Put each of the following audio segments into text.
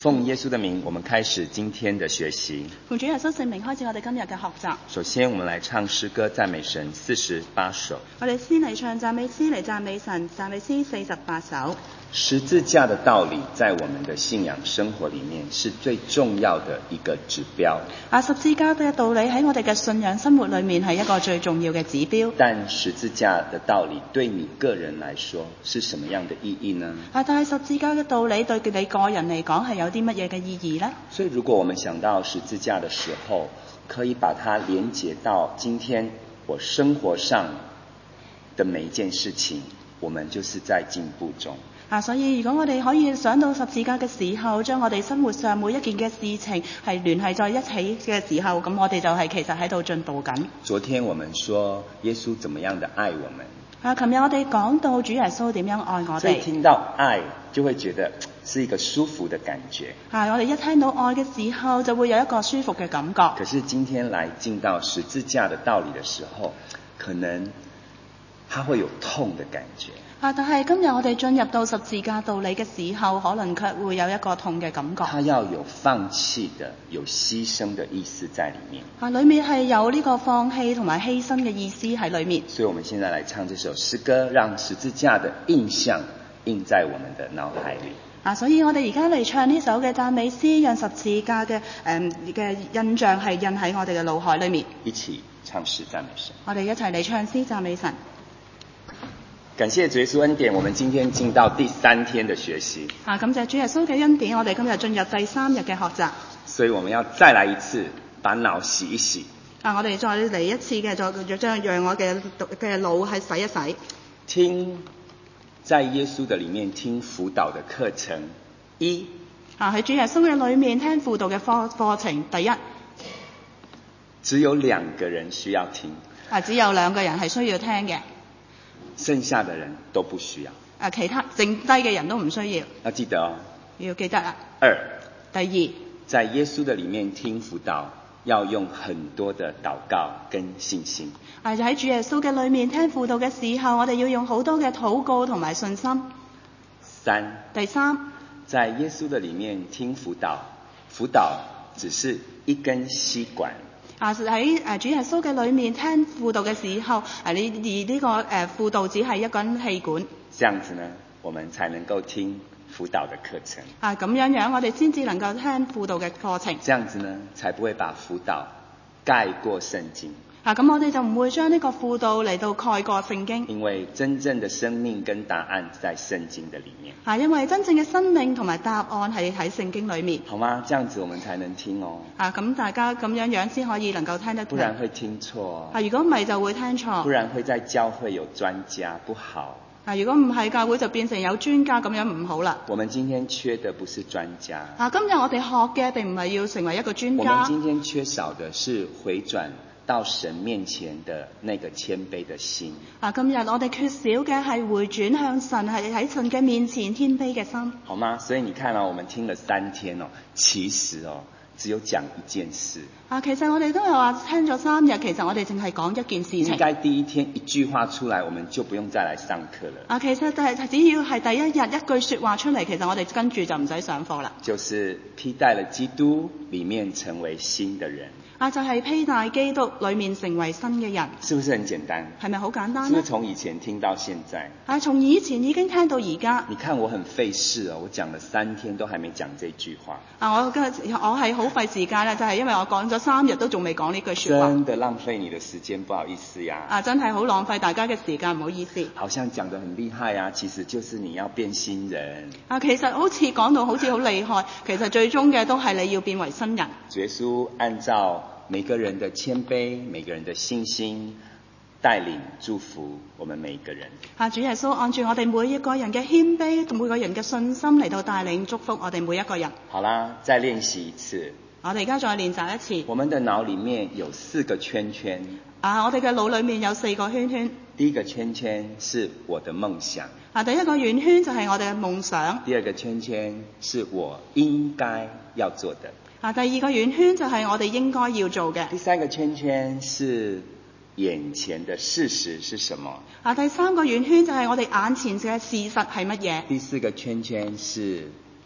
奉耶穌的名，我們開始今天的學習。 奉主耶穌聖名開始我哋今日嘅學習。 首先，我們來唱詩歌讚美神48首。 我哋先嚟唱讚美詩嚟讚美神，讚美詩48首。 十字架的道理在我們的信仰生活裡面是最重要的一個指標。 十字架嘅道理喺我哋嘅信仰生活裡面係一個最重要嘅指標。 但十字架的道理對你個人來說是什麼樣的意義呢？ 但係十字架嘅道理對你個人嚟講係有啲乜嘢嘅意義呢？ 所以如果我們想到十字架的時候，可以把它連結到今天我生活上的每一件事情，我們就是在進步中。 所以如果我哋可以想到十字架嘅時候，將我哋生活上每一件嘅事情係聯繫在一起嘅時候，咁我哋就係其實喺度進步緊。 昨天我們說耶穌怎麼樣的愛我們。 琴日我哋講到主耶穌點樣愛我哋。 所以聽到愛就會覺得是一個舒服的感覺。 我哋一聽到愛嘅時候，就會有一個舒服嘅感覺。 可是今天來進到十字架的道理的時候，可能它會有痛的感覺。 但係今日我哋進入到十字架道理嘅時候，可能卻會有一個痛嘅感覺。 它要有放棄的、有犧牲的意思在裡面。 裡面係有呢個放棄同埋犧牲嘅意思喺裡面。 所以我們現在來唱這首詩歌，讓十字架的印象印在我們的腦海裡。 所以我哋而家嚟唱呢首嘅讚美詩，讓十字架嘅印象係印喺我哋嘅腦海裡面。 一起唱詩讚美神。 我哋一齊嚟唱詩讚美神。 感謝主耶穌恩典，我們今天進到第3天的學習。 感謝主耶穌嘅恩典，我哋今日進入第3日嘅學習。 所以我們要再來一次，把腦洗一洗。 我哋再嚟一次嘅，再讓我嘅腦係洗一洗。 聽，在耶穌的裡面聽輔導的課程1。 喺主耶穌嘅裡面聽輔導嘅課程第1。 只有2個人需要聽。 只有2個人係需要聽嘅。 剩下的人都不需要。 其他剩低嘅人都唔需要。 要記得哦。 要記得啊。 2。 第2。 在耶穌的裡面聽輔導，要用很多的禱告跟信心。 就喺主耶穌嘅裡面聽輔導嘅時候，我哋要用好多嘅禱告同埋信心。 3。 第3。 在耶穌的裡面聽輔導，輔導只是一根吸管。 喺主耶穌嘅裡面聽輔導嘅時候，呢個輔導只係一根氣管。 這樣子呢，我們才能夠聽輔導的課程。 咁樣我哋先至能夠聽輔導嘅課程。 這樣子呢，才不會把輔導蓋過聖經。 咁我哋就唔會將呢個輔導嚟到蓋過聖經。 因為真正的生命跟答案在聖經的裡面。 因為真正嘅生命同埋答案係喺聖經裡面。 好嗎？這樣子我們才能聽哦。 咁大家咁樣先可以能夠聽得懂。 不然會聽錯。 如果唔係就會聽錯。 不然會在教會有專家，不好。 如果唔係教會就變成有專家，咁樣唔好啦。 我們今天缺的不是專家。 今日我哋學嘅並唔係要成為一個專家。 我們今天缺少的是回轉到神面前的那個謙卑的心。 今日我哋缺少嘅係回轉向神，係喺神嘅面前謙卑嘅心。 好嗎？所以你看我們聽了3天其實只有講一件事。 其實我哋都有話聽咗3日，其實我哋淨係講一件事情。 應該第一天一句話出來，我們就不用再來上課了。 其實只要係第1日一句說話出嚟，其實我哋跟住就唔使上課啦。 就是披戴了基督，裡面成為新的人。 就係披戴基督，裡面成為新嘅人。 是不是很簡單？ 係咪好簡單呢？ 是不是從以前聽到現在？ 從以前已經聽到而家。 你看我很費事我講了3天都還沒講這句話。 我係好費時間啦，就係因為我講咗3日都仲未講呢句說話。 真的浪費你的時間，不好意思呀。 真係好浪費大家嘅時間，唔好意思。 好像講得很厲害啊，其實就是你要變新人。 其實好似講到好似好厲害，其實最終嘅都係你要變為新人。 主耶穌按照每個人的謙卑，每個人的信心，帶領祝福我們每一個人。 主耶穌按住我哋每一個人嘅謙卑，每個人嘅信心嚟到帶領祝福我哋每一個人。 好啦，再練習一次。 我哋而家再練習一次。 我們的腦裡面有4個圈圈。 我哋嘅腦裡面有4個圈圈。 第一個圈圈是我的夢想。 第一個圓圈就係我哋嘅夢想。 第二個圈圈是我應該要做的。 第二個圓圈就係我哋應該要做嘅。 第3個圈圈是眼前的事實是什麼。 第3個圓圈就係我哋眼前嘅事實係乜嘢。 第4個圈圈是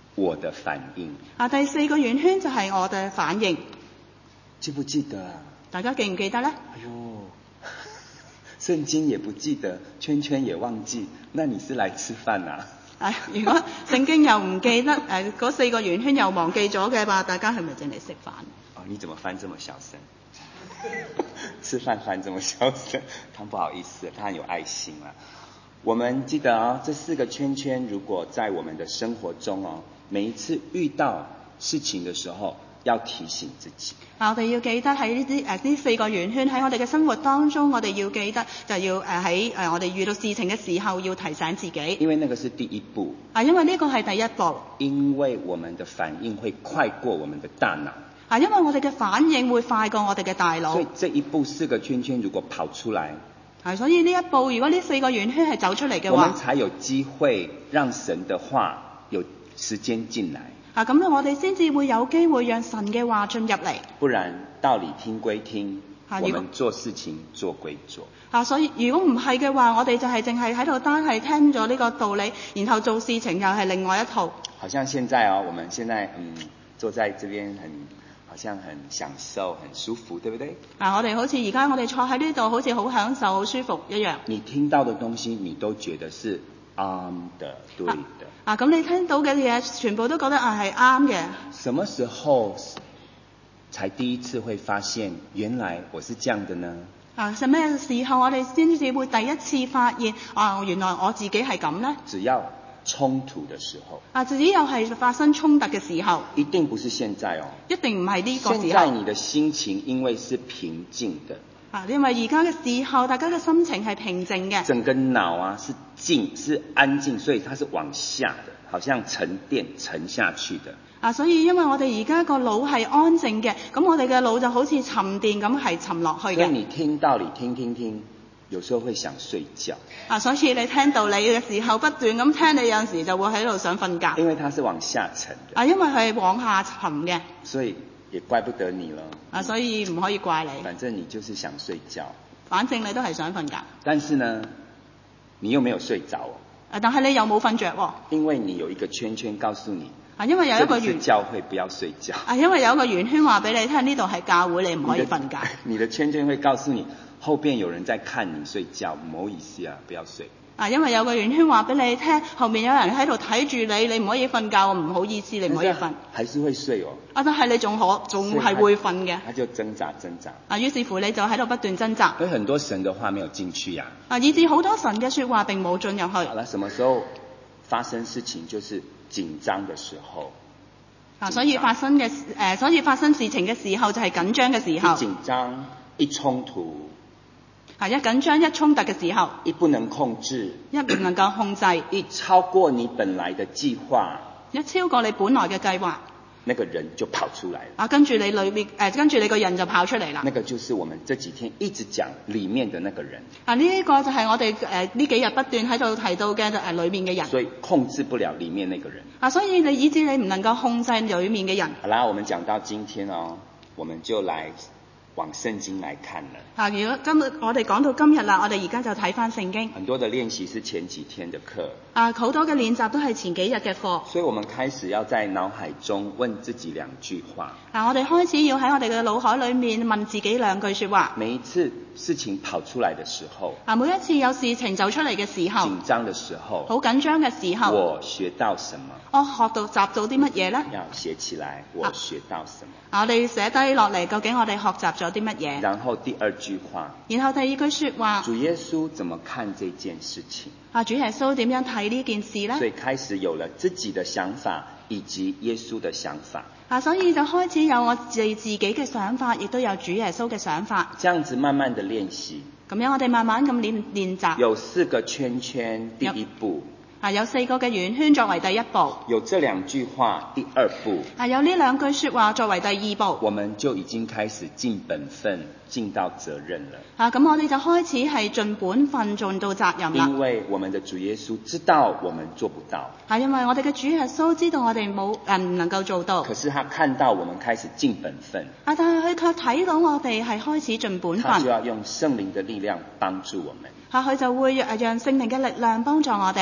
我的反應。 第4個圓圈就係我嘅反應。 記不記得啊？ 大家記唔記得呢？ 哎呦，聖經也不記得，圈圈也忘記，那你是來吃飯啊？ 如果聖經又唔記得，嗰4個圓圈又忘記咗嘅話，大家係咪淨係食飯？ 哦，你怎麼翻這麼小聲？吃飯翻這麼小聲，他不好意思，他很有愛心啦。我們記得啊，這4個圈圈如果在我們的生活中哦，每一次遇到事情的時候，要提醒自己。我哋要記得喺呢4個圓圈喺我哋嘅生活當中，我哋要記得就要喺我哋遇到事情嘅時候要提醒自己。因為那個是第一步。因為呢個係第一步。因為我們的反應會快過我們的大腦。因為我哋嘅反應會快過我哋嘅大腦。所以這一步4個圈圈如果跑出來，所以呢一步如果呢4個圓圈係走出嚟嘅話，我們才有機會讓神的話有時間進來。咁我哋先至會有機會讓神嘅話進入嚟。不然道理聽歸聽，我們做事情做歸做。所以如果唔係嘅話，我哋就係淨係喺度單係聽咗呢個道理，然後做事情又係另外一套。好像現在我們現在坐在這邊好像很享受很舒服，對不對？我哋好似而家我哋坐喺呢度，好似好享受好舒服一樣。你聽到的東西你都覺得是啱的，對的。咁你聽到嘅嘢全部都覺得係啱嘅。什麼時候才第一次會發現原來我是這樣的呢？什麼時候我哋先至會第一次發現原來我自己係咁呢？只要衝突的時候。只要係發生衝突嘅時候。一定不是現在哦。一定唔係呢個時候。現在你的心情因為是平靜的。因為而家嘅時候，大家嘅心情係平靜嘅。整個腦是靜，是安靜，所以它是往下的，好像沉澱沉下去的。所以因為我哋而家個腦係安靜嘅，咁我哋嘅腦就好似沉澱咁係沉落去嘅。所以你聽道理聽，有時候會想睡覺。所以你聽道理嘅時候不斷咁聽，你有陣時就會喺度想瞓覺。因為它是往下沉的。因為係往下沉嘅。所以也怪不得你了。所以唔可以怪你。反正你就是想睡覺。反正你都係想瞓覺。但是呢，你又沒有睡着。但係你又冇瞓着。因為你有一個圈圈告訴你。因為有一個圓。這裡是教會，不要睡覺。因為有一個圓圈話俾你聽，呢度係教會，你唔可以瞓覺。你的圈圈會告訴你，後邊有人在看你睡覺，唔好意思啊，不要睡。因為有個圓圈話俾你聽，後面有人喺度睇住你，你唔可以瞓覺，唔好意思，你唔可以瞓。還是會睡哦。但係你仲係會瞓嘅。他就掙扎。於是乎你就喺度不斷掙扎。所以很多神的話沒有進去呀。以至好多神嘅說話並冇進入去。好了，什麼時候發生事情就是緊張的時候。所以發生事情嘅時候就係緊張嘅時候。一緊張，一衝突。一緊張一衝突嘅時候，一不能控制，一唔能夠控制，一超過你本來的計劃，一超過你本來嘅計劃，那個人就跑出來了。跟住你個人就跑出嚟啦。那個就是我們這幾天一直講裡面的那個人。呢個就係我哋呢幾日不斷喺度提到嘅裡面嘅人。所以控制不了裡面那個人。所以以致你唔能夠控制裡面嘅人。好啦，我們講到今天我們就來往聖經來看了。如果我哋講到今日啦，我哋而家就睇返聖經。很多的練習是前幾天的課。好多嘅練習都係前幾日嘅課。所以我們開始要在腦海中問自己2句話。我哋開始要喺我哋嘅腦海裡面問自己2句說話。每一次事情跑出來的時候。每一次有事情走出嚟嘅時候。緊張的時候。好緊張嘅時候。我學到什麼？我學到習到啲乜嘢呢？要寫起來，我學到什麼？我哋寫低落嚟，究竟我哋學習咗啲乜嘢？然後第2句話。然後第2句說話。主耶穌怎麼看這件事情？主耶穌點樣睇呢件事呢？所以開始有了自己的想法以及耶穌的想法。所以就開始有我自己嘅想法，亦都有主耶穌嘅想法。這樣子慢慢的練習。咁樣我哋慢慢咁練習。有4個圈圈，第1步。有4個嘅圓圈作為第1步。有這2句話，第2步。有呢2句說話作為第2步。我們就已經開始盡本分，盡到責任了。咁我哋就開始係盡本分，盡到責任啦。因為我們的主耶穌知道我們做不到。因為我哋嘅主耶穌知道我哋唔能夠做到。可是他看到我們開始盡本分。但係佢卻睇到我哋係開始盡本分。他就要用聖靈的力量幫助我們。佢就會讓聖靈嘅力量幫助我哋。好嗎？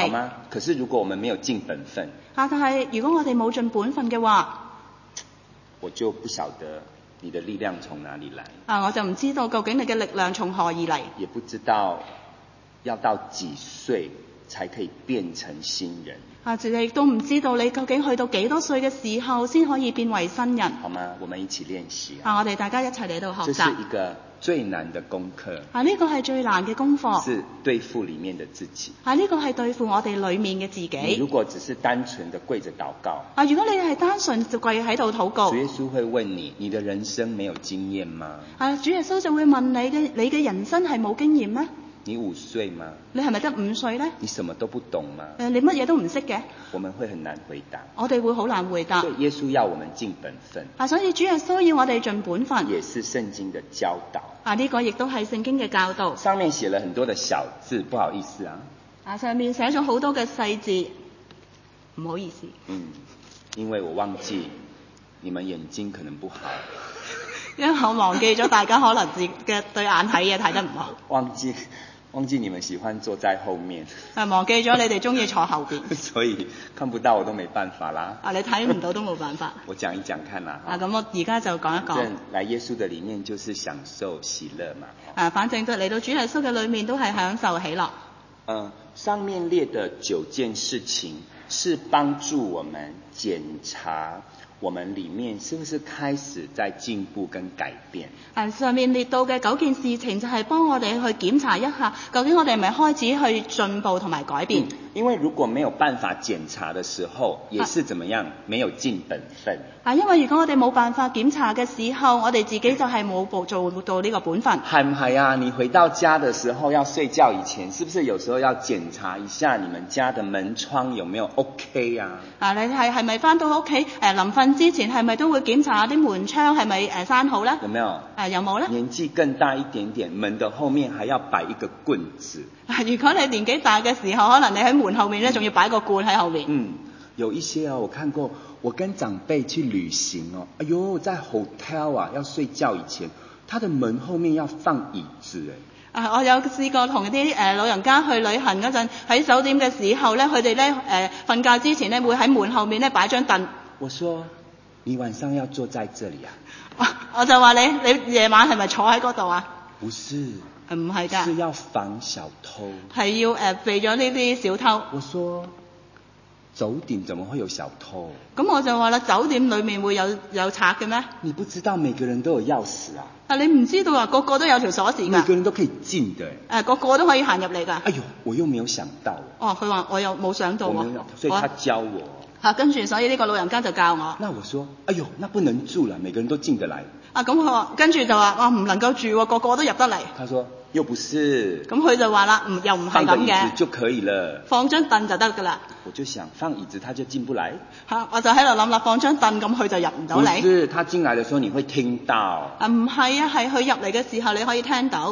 可是如果我們沒有盡本分， 但係如果我哋冇盡本分嘅話， 我就不曉得你的力量從哪裡來。 我就唔知道究竟你嘅力量從何而嚟， 也不知道要到幾歲才可以變成新人。 亦都唔知道你究竟去到幾多歲嘅時候先可以變為新人。 好嗎？我們一起練習。 我哋大家一齊嚟到學習。 這是一個最難的功課。 呢個係最難嘅功課。 是對付裡面的自己。 呢個係對付我哋裡面嘅自己。 你如果只是單純的跪着禱告， 如果你係單純就跪喺度禱告， 主耶穌會問你：你的人生沒有經驗嗎？ 主耶穌就會問你嘅人生係冇經驗咩？ 你5歲嗎？ 你係咪得5歲呢？ 你什麼都不懂嗎？ 你乜嘢都唔識嘅？ 我們會很難回答。 我哋會好難回答。 所以耶穌要我們盡本分。 所以主耶穌要我哋盡本分。 也是聖經的教導。 呢個亦都係聖經嘅教導。 上面寫了很多的小字，不好意思上面寫咗好多嘅細字，唔好意思。 因為我忘記你們眼睛可能不好。 因為我忘記咗大家可能自己嘅對眼睇嘢睇得唔好。 忘記你們喜歡坐在後面。 忘記咗你哋中意坐後邊。 所以看不到我都沒辦法啦。 你睇唔到都冇辦法。 我講一講看啦。 咁我而家就講一講。 反正來耶穌的裡面就是享受喜樂嘛。 反正就嚟到主耶穌嘅裡面都係享受喜樂。 上面列的9件事情是幫助我們檢查我們裡面是不是開始在進步跟改變。 上面列到嘅9件事情就係幫我哋去檢查一下，究竟我哋係咪開始去進步同埋改變。 因為如果沒有辦法檢查的時候，也是怎麼樣，沒有盡本分。 因為如果我哋冇辦法檢查嘅時候，我哋自己就係冇做到呢個本分。 係唔係啊？你回到家的時候要睡覺以前，是不是有時候要檢查一下你們家的門窗有沒有 OK 啊？ 你係咪返到屋企臨瞓之前係咪都會檢查下啲門窗係咪閂好呢？ 有沒有？ 有冇呢？ 年紀更大一點點，門的後面還要擺一個棍子。 如果你年紀大嘅時候，可能你喺門後面呢，仲要擺個罐喺後面。 有一些我看過，我跟長輩去旅行哎呦，在 hotel 要睡覺以前，他的門後面要放椅子我有試過同啲老人家去旅行嗰陣，喺酒店嘅時候呢，佢哋呢瞓覺之前呢，會喺門後面呢擺張凳。 我說你晚上要坐在這裡我就話你夜晚係咪坐喺嗰度啊？ 不是， 唔係㗎， 是要防小偷， 係要避咗呢啲小偷。 我說酒店怎麼會有小偷？ 咁我就話啦，酒店裡面會有賊嘅咩？ 你不知道每個人都有鑰匙啊？ 你唔知道啊？個個都有條鎖匙㗎。 每個人都可以進的。 個個都可以行入嚟㗎。 哎呦，我又沒有想到。 佢話我又冇想到喎。 所以他教我。 跟住所以呢個老人家就教我。 那我說，哎呦，那不能住了，每個人都進得來。 咁佢話，跟住就話我唔能夠住喎，個個都入得嚟。 他說又不是。 咁佢就話啦，又唔係咁嘅。 放個椅子就可以了。 放張凳就得㗎啦。 我就想放椅子他就進不來。 我就喺度諗啦，放張凳咁佢就入唔到嚟。 不是，他進來的時候你會聽到。 唔係啊，係佢入嚟嘅時候你可以聽到。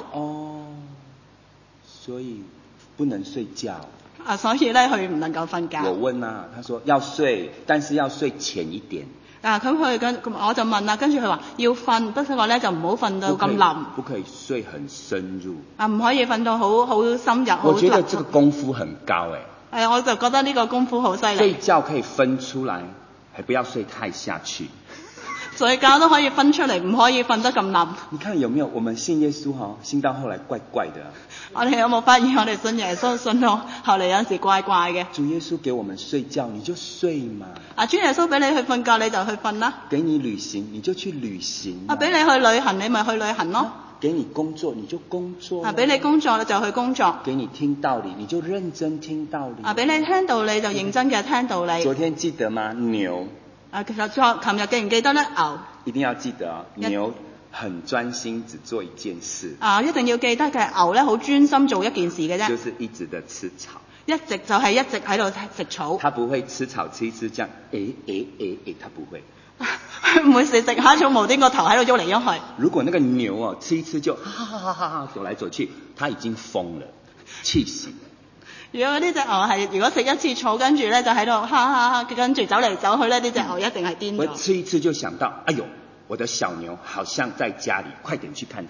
所以不能睡覺。 所以咧佢唔能夠瞓覺。 我問啊，他說要睡，但是要睡淺一點。 我就問啦，跟住佢話要瞓，不過咧就唔好瞓到咁冧。 不可以睡很深入。 唔可以瞓到好深入。 我覺得這個功夫很高我就覺得呢個功夫好犀利。 睡覺可以分出來，還不要睡太下去。 睡覺都可以分出嚟，唔可以瞓得咁冧。 你看有沒有？我們信耶穌信到後來怪怪的。 我哋有冇發現我哋信耶穌信到後嚟有陣時怪怪嘅？ 主耶穌給我們睡覺，你就睡嘛。 主耶穌俾你去瞓覺，你就去瞓啦。 給你旅行，你就去旅行。 俾你去旅行，你咪去旅行咯。 給你工作，你就工作。 俾你工作，你就去工作。 給你聽道理，你就認真聽道理。 俾你聽道理就認真嘅聽道理。 昨天記得嗎？牛。 其實琴日記唔記得咧？牛。一定要記得牛很專心，只做一件事。 一定要記得嘅，牛咧好專心做一件事嘅啫。 就是一直的吃草。 一直喺度食草。 它不會吃草吃一吃這樣，它不會。 唔會食下草無端個頭喺度喐嚟喐去。 如果那個牛吃一吃就哈哈哈哈走來走去，它已經瘋了，氣死了。 如果呢隻牛係如果食一次草，跟住咧就喺度哈哈哈，跟住走嚟走去咧，呢隻牛一定係癲咗。 我吃一次就想到，哎呦，我的小牛好像在家裡，快點去看它。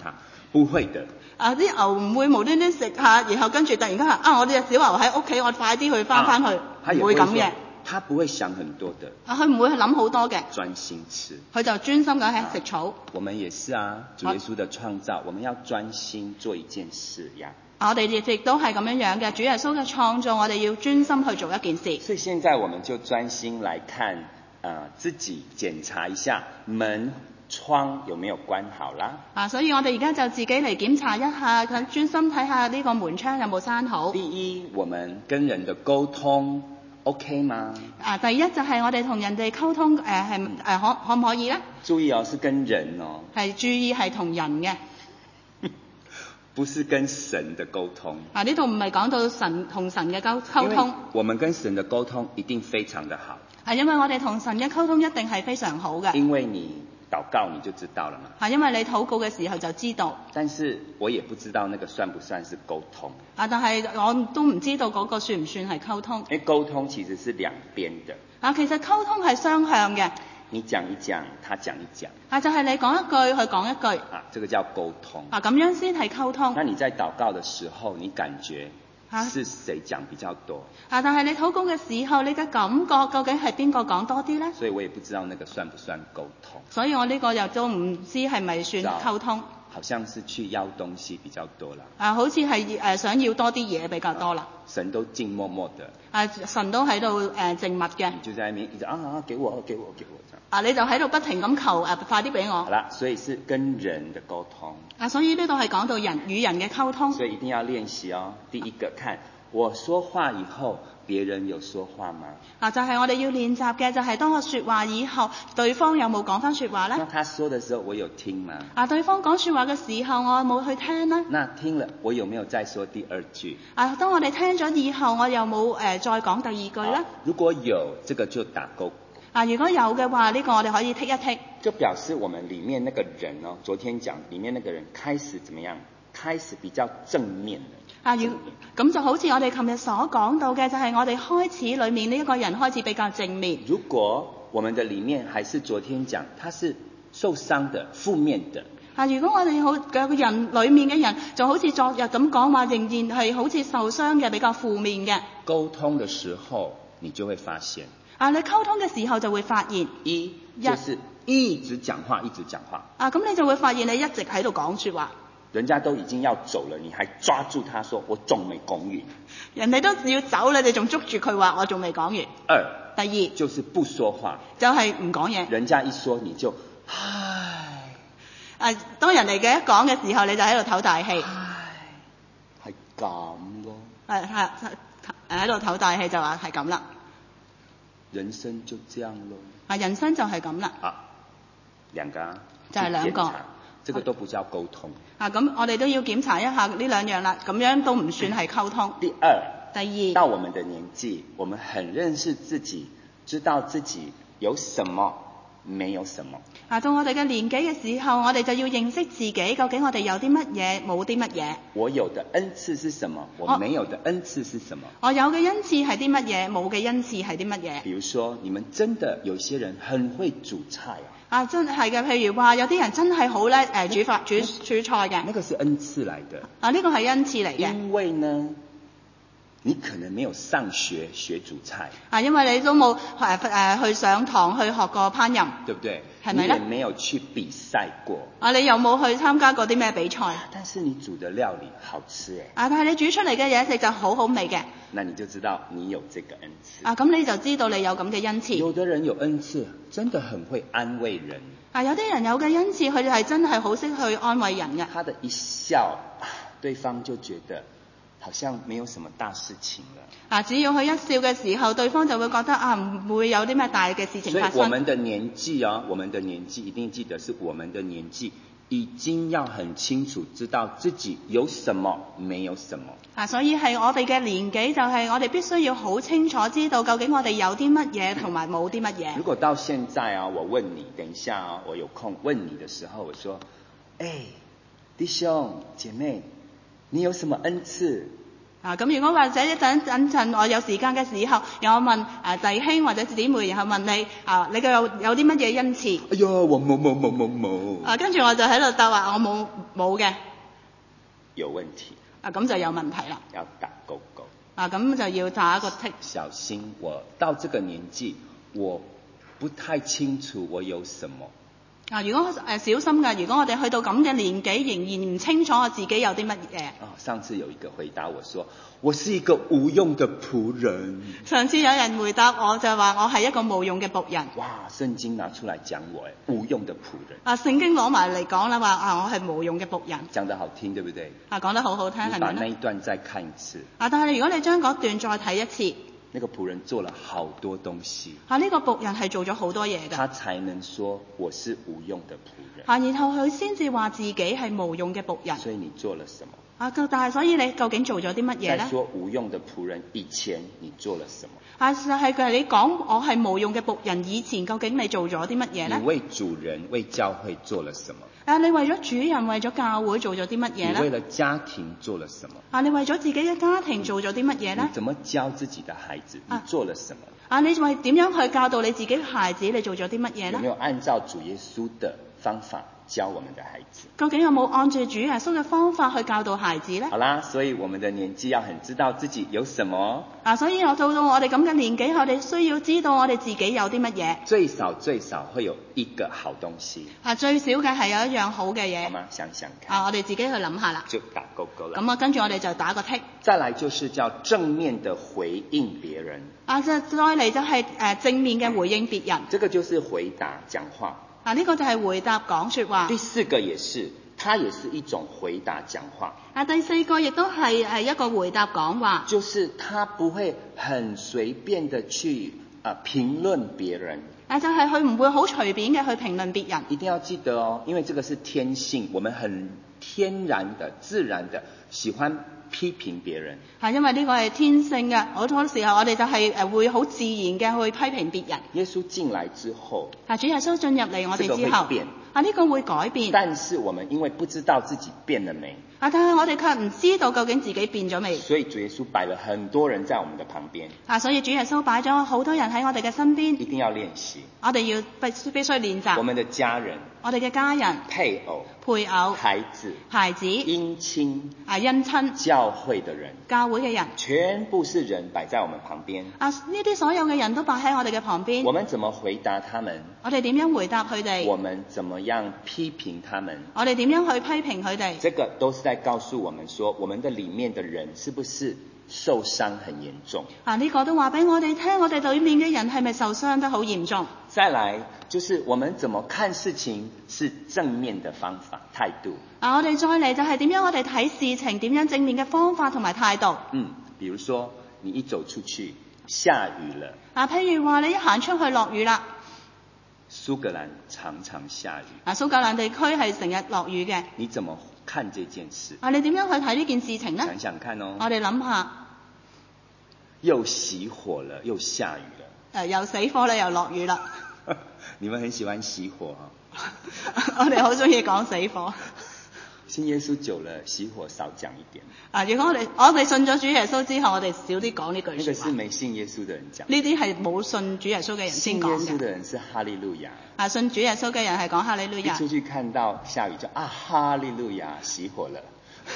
不會的。 啲牛唔會無端端食下，然後跟住突然間話我哋隻小牛喺屋企，我快啲去翻去，唔會咁嘅。 他不會想很多的。 佢唔會去諗好多嘅。 專心吃。 佢就專心咁喺食草。 我們也是啊，主耶穌的創造，我們要專心做一件事呀。 我哋亦都係咁樣嘅，主耶穌嘅創造，我哋要專心去做一件事。 所以現在我們就專心來看，自己檢查一下門窗有沒有關好啦。 所以我哋而家就自己嚟檢查一下，專心睇下呢個門窗有冇閂好。 第一，我們跟人的溝通 OK 嗎？ 第一就係我哋同人哋溝通，可唔可以呢？ 注意是跟人哦。 係注意係同人嘅。 不是跟神的溝通。 呢度唔係講到神同神嘅溝通。 我們跟神的溝通一定非常的好。 因為我哋同神嘅溝通一定係非常好嘅。 因為你禱告你就知道了嘛。 因為你禱告嘅時候就知道。 但是我也不知道那個算不算是溝通。 但係我都唔知道嗰個算唔算係溝通。 因為溝通其實是兩邊的。 其實溝通係雙向嘅。 你講一講，他講一講。 就係你講一句，佢講一句。 這個叫溝通。 咁樣先係溝通。 那你在禱告的時候，你感覺是誰講比較多？ 但係你禱告嘅時候，你嘅感覺究竟係邊個講多啲呢？ 所以我也不知道那個算不算溝通。 所以我呢個又都唔知係咪算溝通。 好像是去要東西比較多啦。 好似係想要多啲嘢比較多啦。 神都靜默默的。 神都喺度靜默嘅。 你就在那邊一直給我這樣。 你就喺度不停咁求快啲俾我。 好啦，所以是跟人的溝通。 所以呢度係講到人與人嘅溝通。 所以一定要練習哦。第一個看我說話以後，別人有說話嗎？ 就係我哋要練習嘅，就係當我說話以後，對方有冇講翻說話呢？ 那他說的時候，我有聽嗎？ 對方講說話嘅時候，我有冇去聽呢？ 那聽了，我有沒有再說第二句？ 當我哋聽咗以後，我有冇再講第二句呢？ 如果有，這個就打勾。 如果有嘅話，呢個我哋可以剔一剔。 就表示我們裡面那個人哦，昨天講裡面那個人開始怎麼樣？開始比較正面的。 咁就好似我哋琴日所講到嘅，就係我哋開始裡面呢一個人開始比較正面。 如果我們的裡面還是昨天講，他是受傷的、負面的。 如果我哋嘅人裡面嘅人就好似昨日咁講話，仍然係好似受傷嘅、比較負面嘅。 溝通的時候，你就會發現。 你溝通嘅時候就會發現， 就是一直講話，一直講話。 咁你就會發現你一直喺度講説話。 人家都已經要走了，你還抓住他說我仲未講完。 人哋都要走啦，你仲捉住佢話我仲未講完。第二就是不說話， 就係唔講嘢。 人家一說你就當人哋嘅一講嘅時候，你就喺度唞大氣。 係咁咯。 喺度唞大氣就話係咁啦。 人生就這樣咯。 人生就係咁啦。 兩個就係兩個。 這個都不叫溝通。 咁我哋都要檢查一下呢兩樣啦，咁樣都唔算係溝通。 第二，到我們的年紀，我們很認識自己，知道自己有什麼，沒有什麼。 到我哋嘅年紀嘅時候，我哋就要認識自己，究竟我哋有啲乜嘢，冇啲乜嘢。 我有的恩賜是什麼？我沒有的恩賜是什麼？ 我有嘅恩賜係啲乜嘢？冇嘅恩賜係啲乜嘢？ 比如說，你們真的有些人很會煮菜真係嘅，譬如話有啲人真係好叻煮菜嘅。 那個是恩賜來的。 呢個係恩賜嚟嘅。 因為呢，你可能沒有上學學煮菜。 因為你都冇去上堂去學過烹飪， 對不對？ 係咪呢？ 你也沒有去比賽過。 你有冇去參加過啲咩比賽？ 但是你煮的料理好吃但係你煮出嚟嘅嘢食就好好味嘅。 那你就知道你有這個恩賜。 咁你就知道你有咁嘅恩賜。 有的人有恩賜，真的很會安慰人。 有啲人有嘅恩賜，佢哋係真係好識去安慰人嘅。 他的一笑，對方就覺得好像沒有什麼大事情了。 只要佢一笑嘅時候，對方就會覺得唔會有啲咩大嘅事情發生。 所以我們的年紀我們的年紀一定記得是我們的年紀，已經要很清楚知道自己有什麼，沒有什麼。所以係我哋嘅年紀，就係我哋必須要好清楚知道究竟我哋有啲乜嘢同埋冇啲乜嘢。如果到現在我問你，等一下我有空問你的時候，我說：弟兄姐妹，你有什麼恩賜？咁如果或者等陣我有時間嘅時候，然後問弟兄或者姊妹，然後問你你嘅有啲乜嘢恩賜？哎呀，我冇。跟住我就喺度答話我冇嘅。 有問題。 咁就有問題啦。 要打勾勾。 咁就要打一個剔。 小心，我到這個年紀，我不太清楚我有什麼。如果小心㗎，如果我哋去到咁嘅年紀，仍然唔清楚我自己有啲乜嘢。 上次有一個回答我說，我是一個無用的僕人。 上次有人回答我就話我係一個無用嘅僕人。 哇！聖經拿出來講我無用的僕人。 聖經攞埋嚟講啦，話我係無用嘅僕人。 講得好聽，對不對？ 講得好好聽，係咪？ 你把那一段再看一次。 但係如果你將嗰段再睇一次。 那個僕人做了好多東西。 呢個僕人係做咗好多嘢嘅。 他才能說我是無用的僕人。 然後佢先至話自己係無用嘅僕人。 所以你做了什麼？ 但係所以你究竟做咗啲乜嘢呢？ 在說無用的僕人以前，你做了什麼？ 就係你講我係無用嘅僕人以前，究竟你做咗啲乜嘢呢？ 你為主人、為教會做了什麼？ 你為咗主人、為咗教會做咗啲乜嘢呢？ 你為了家庭做了什麼？ 你為咗自己嘅家庭做咗啲乜嘢呢？ 你怎麼教自己的孩子？你做了什麼？ 你為點樣去教導你自己嘅孩子？你做咗啲乜嘢呢？ 有沒有按照主耶穌的方法教我們的孩子？ 究竟有冇按照主耶穌嘅方法去教導孩子呢？ 好啦，所以我們的年紀要很知道自己有什麼。 所以我到我哋咁嘅年紀，我哋需要知道我哋自己有啲乜嘢。 最少會有一個好東西。 最少嘅係有一樣好嘅嘢。 好嗎？想想看。 我哋自己去諗下啦。 就打勾勾啦。 咁跟住我哋就打個剔。 再來就是叫正面的回應別人。 再嚟就係正面嘅回應別人。 這個就是回答講話。 呢個就係回答講說話。 第四個也是，它也是一種回答講話。 第四個亦都係一個回答講話。 就是他不會很隨便的去評論別人。 就係佢唔會好隨便嘅去評論別人。 一定要記得哦，因為這個是天性，我們很天然的、自然的喜歡批評別人。 因為呢個係天性嘅，好多時候我哋就係會好自然嘅去批評別人。 耶穌進來之後， 主耶穌進入嚟我哋之後， 這個會變。 呢個會改變。 但是我們因為不知道自己變了沒， 但係我哋卻唔知道究竟自己變咗未。 所以主耶穌擺了很多人在我們的旁邊。 所以主耶穌擺咗好多人喺我哋嘅身邊。 一定要練習。 我哋要必須練習。 我們的家人。 我哋嘅家人。 配偶。孩子。姻親。 姻親。 教會的人。 教會嘅人。 全部是人擺在我們旁邊。 呢啲所有嘅人都擺喺我哋嘅旁邊。 我們怎麼回答他們？ 我哋點樣回答佢哋？ 我們怎麼樣批評他們？ 我哋點樣去批評佢哋？ 這個都是在告訴我們說，我們的裡面的人是不是受傷很嚴重？ 呢個都話俾我哋聽，我哋裡面嘅人係咪受傷得好嚴重？ 再來就是我們怎麼看事情是正面的方法態度。 我哋再嚟就係點樣我哋睇事情，點樣正面嘅方法同埋態度。 比如說你一走出去下雨了。 譬如話你一行出去落雨啦。 蘇格蘭常常下雨。 蘇格蘭地區係成日落雨嘅。 你怎麼看這件事？ 你點樣去睇呢件事情呢？ 想想看哦。 我哋諗下。 又熄火了，又下雨了。 又死火啦，又落雨啦。 你們很喜歡熄火啊？ 我哋好中意講死火。 信耶穌久了，熄火少講一點。 如果我哋信咗主耶穌之後，我哋少啲講呢句說話。 那個是沒信耶穌的人講。 呢啲係冇信主耶穌嘅人先講嘅。 信耶穌的人是哈利路亞。 信主耶穌嘅人係講哈利路亞。 一出去看到下雨就哈利路亞，熄火了。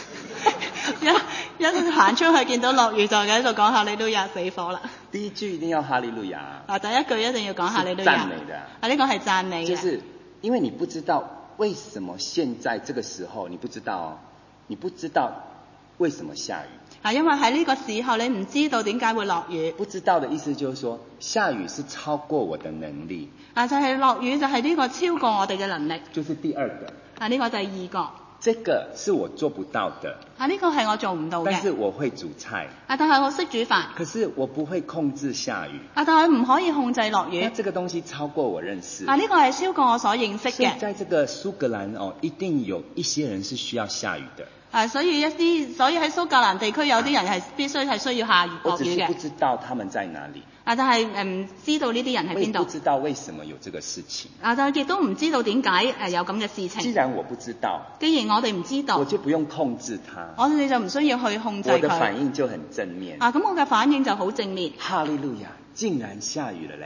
一行出去見到落雨就喺度講哈利路亞，死火啦。 第一句一定要哈利路亞。 第一句一定要講哈利路亞。 讚美的。 呢個係讚美嘅。 就是因為你不知道為什麼現在這個時候，你不知道為什麼下雨。 因為喺呢個時候你唔知道點解會落雨。 不知道的意思就是說，下雨是超過我的能力。 就係落雨就係呢個超過我哋嘅能力。 就是第二個。 呢個第二個。 這個是我做不到的。 呢個係我做唔到嘅。 但是我會煮菜。 但係我識煮飯。 可是我不會控制下雨。 但係唔可以控制落雨。 那這個東西超過我認識。 呢個係超過我所認識嘅。 所以在這個蘇格蘭一定有一些人是需要下雨的。 所以喺蘇格蘭地區有啲人係必須係需要下雨落雨嘅。 我只是不知道他們在哪裡。 但係唔知道呢啲人喺邊度。 我不知道為什麼有這個事情。 但係亦都唔知道點解有咁嘅事情。 既然我不知道， 既然我哋唔知道， 我就不用控制它。 我哋就唔需要去控制佢。 我的反應就很正面。 咁我嘅反應就好正面。 哈利路亞，竟然下雨了嘞！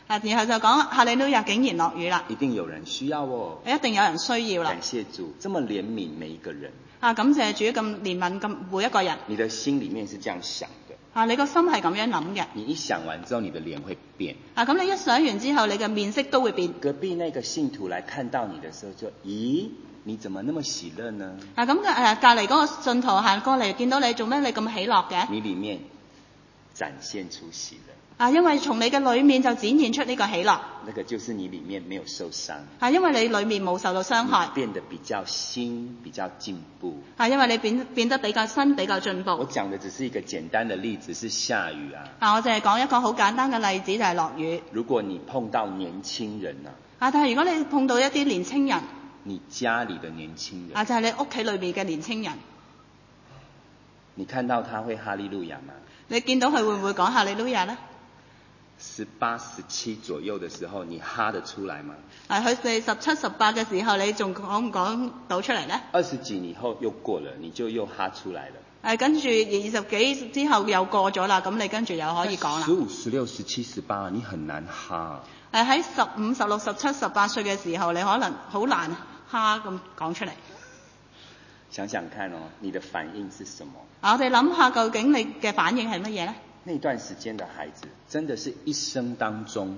然後就講哈利路亞竟然落雨啦， 一定有人需要哦。 一定有人需要啦。 感謝主，這麼憐憫每一個人。 感謝主咁憐憫咁每一個人。 你的心裡面是這樣想的。 你個心係咁樣諗嘅。 你一想完之後，你的臉會變。 咁你一想完之後，你嘅面色都會變。 隔壁那個信徒來看到你的時候就，咦，你怎麼那麼喜樂呢？ 咁隔離嗰個信徒行過嚟見到你，做咩你咁喜樂嘅？ 你裡面展現出喜樂。 因為從你嘅裏面就展現出呢個喜樂。 那個就是你裡面沒有受傷。 因為你裏面冇受到傷害。 你變得比較新，比較進步。 因為你變得比較新，比較進步。 我講的只是一個簡單的例子，是下雨啊。 我淨係講一個好簡單嘅例子，就係落雨。 如果你碰到年輕人但係如果你碰到一啲年輕人， 你家裡的年輕人， 就係你屋企裏面嘅年輕人， 你看到他會哈利路亞嗎？ 你見到佢會唔會講哈利路亞呢 ？18、17左右的時候，你哈得出來嗎？ 佢哋17、18嘅時候，你仲講唔講到出嚟呢？20 幾以後又過了，你就又哈出來了。 跟住20幾之後又過咗啦，咁你跟住又可以講啦。 15、16、17、18，你很難哈。 喺15、16、17、18歲嘅時候，你可能好難哈咁講出嚟。 想想看你的反應是什麼？ 我哋諗下究竟你嘅反應係乜嘢呢？ 那段時間的孩子，真的是一生當中，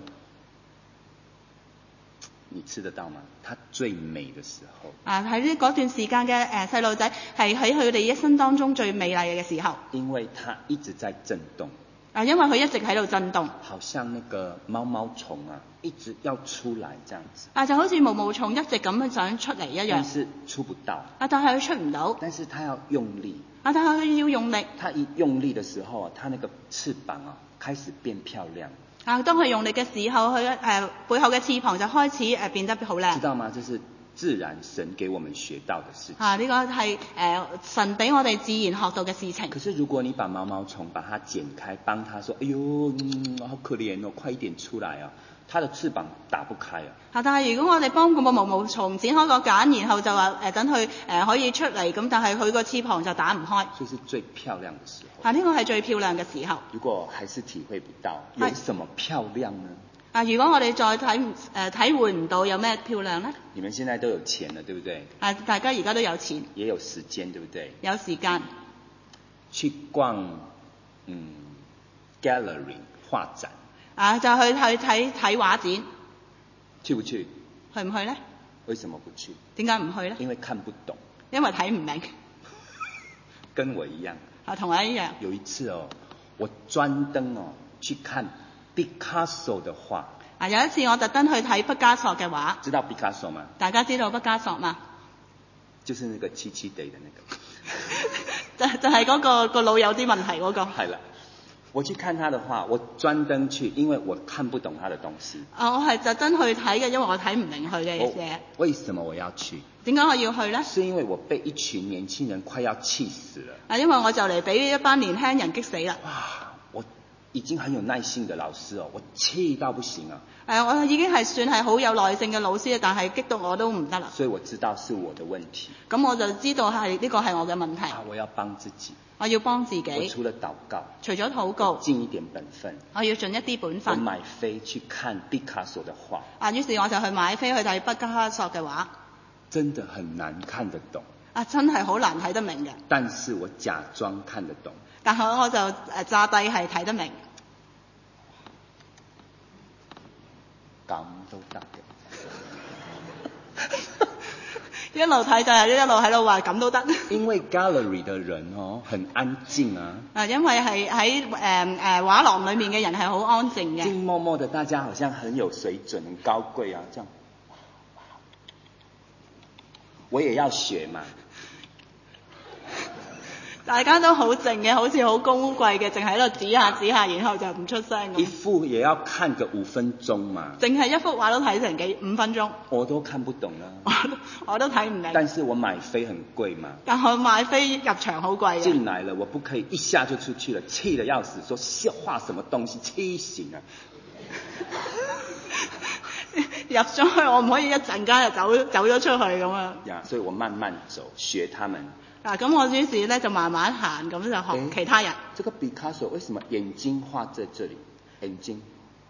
你吃得到嗎？他最美的時候。喺呢嗰段時間嘅細路仔係喺佢哋一生當中最美麗嘅時候。 因為他一直在震動。 因為佢一直喺度震動。 好像那個毛毛蟲一直要出來這樣子。 就好似毛毛蟲一直咁樣想出嚟一樣。 但是出不到。 但係佢出唔到。 但是他要用力。 但係佢要用力。 他一用力的時候，他那個翅膀開始變漂亮。 當佢用力嘅時候，佢背後嘅翅膀就開始變得好靚。 知道嗎？這是自然神給我們學到的事情。 呢個係神俾我哋自然學到嘅事情。 可是如果你把毛毛蟲把它剪開，幫它說，哎呦，好可憐哦，快一點出來啊！它的翅膀打不開啊！ 但係如果我哋幫個毛毛蟲剪開個繭，然後就話等佢可以出嚟，咁但係佢個翅膀就打唔開。 所以是最漂亮嘅時候。 呢個係最漂亮嘅時候。 如果還是體會不到，有什麼漂亮呢？ 如果我哋再體會唔到有咩漂亮呢？ 你們現在都有錢了，對不對？ 大家而家都有錢， 也有時間，對不對？ 有時間去逛gallery 畫展。 就去睇畫展。 去不去？ 去唔去呢？ 為什麼不去？ 點解唔去呢？ 因為看不懂。 因為睇唔明。 跟我一樣。 同我一樣。 有一次我專登去看畢卡索的畫。 有一次我特登去睇畢加索嘅畫。 知道畢卡索嗎？ 大家知道畢加索嗎？ 就是那個黐黐地的那個。 就係嗰個腦有啲問題嗰個。 係啦。我去看他的畫，我專登去，因為我看不懂他的東西。 我係特登去睇嘅，因為我睇唔明佢嘅嘢。 為什麼我要去？ 點解我要去呢？ 是因為我被一群年輕人快要氣死了。 因為我就嚟俾一班年輕人激死啦。 我已經很有耐性的老師我氣到不行啊。 我已經係算係好有耐性嘅老師，但係激到我都唔得啦。 所以我知道是我的問題。 咁我就知道係呢個係我嘅問題。 我要幫自己。 我要幫自己。 我除了禱告， 除咗禱告， 盡一點本分。 我要盡一啲本分。 我買飛去看畢卡索的畫。 於是我就去買飛去睇畢加索嘅畫。 真的很難看得懂。 真係好難睇得明嘅。 但是我假裝看得懂。 但係我就詐低係睇得明。 咁都得嘅。 一路睇就係一路喺度話咁都得。 因為 gallery 的人很安靜啊。 因為係喺畫廊裡面嘅人係好安靜嘅。 靜默默的，大家好像很有水準、很高貴啊，這樣。我也要學嘛。 大家都好靜嘅，好似好高貴嘅，淨係喺度指下，然後就唔出聲咁。 一幅也要看個5分鐘嘛。 淨係一幅畫都睇成5分鐘。 我都看不懂啦。 我都睇唔明。 但是我買飛很貴嘛。 但我買飛入場好貴嘅。 進來了，我不可以一下就出去了，氣得要死，說畫什麼東西，氣醒啊！ 入咗去，我唔可以一陣間就走咗出去咁啊。 所以我慢慢走，學他們。 咁我於是咧就慢慢行，咁就學其他人。 這個畢卡索為什麼眼睛畫在這裡？眼睛。